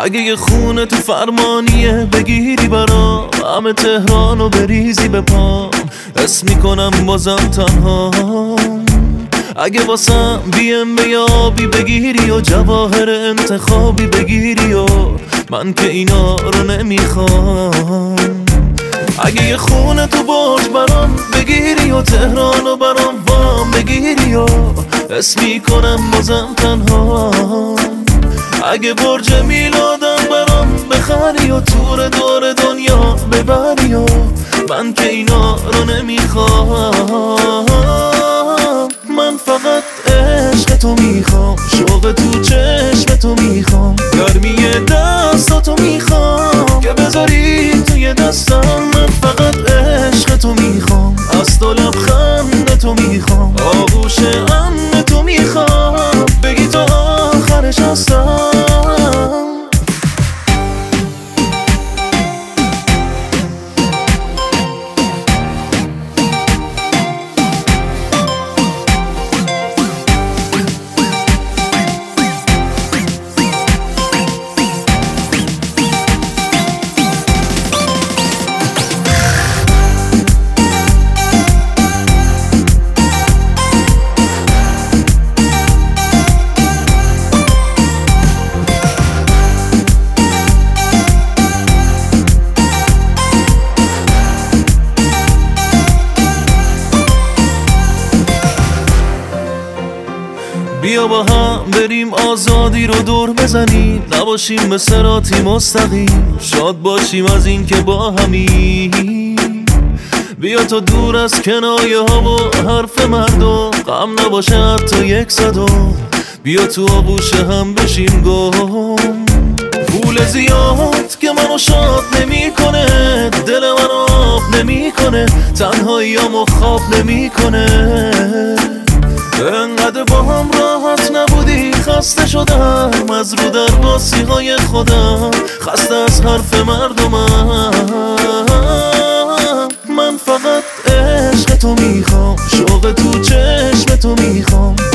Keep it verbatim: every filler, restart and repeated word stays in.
اگه یه خونه تو فرمانیه بگیری برام، همه تهرانو بریزی به پام، اسم میکنم بازم تنها. اگه واسم بی ام به آبی بگیری و جواهر انتخابی بگیری و من که اینا رو نمیخوام. اگه یه خونه تو برج برام بگیری و تهرانو برام وام بگیری و اسم میکنم بازم تنها. اگه برج میلادم برام بخری و تور دور دنیا ببری و من که اینا رو نمیخوام. من فقط عشق تو میخوام، شوق تو چشم تو میخوام، گرمی دستاتو میخوام که بذاری توی دستم. من فقط عشق تو میخوام، از تو لبخند تو میخوام، آغوش امن تو میخوام، بگی تا آخرش هستم. بیا با هم بریم آزادی رو دور بزنیم، نباشیم به صراطی مستقیم، شاد باشیم از این که با همیم. بیا تا دور از کنایه ها و حرف مردم، غم نباشه حتی یک صدم، بیا تو آغوش هم بشیم گم. پول زیاد که منو شاد نمی کنه، دل منو آب نمی کنه، تنهاییامو خواب نمی کنه. انقدر با هم راحت نبودی، خسته شدم از رو در باسی های خودم، خسته از حرف مردمم. من فقط عشق تو میخوام، شوق تو چشم تو میخوام،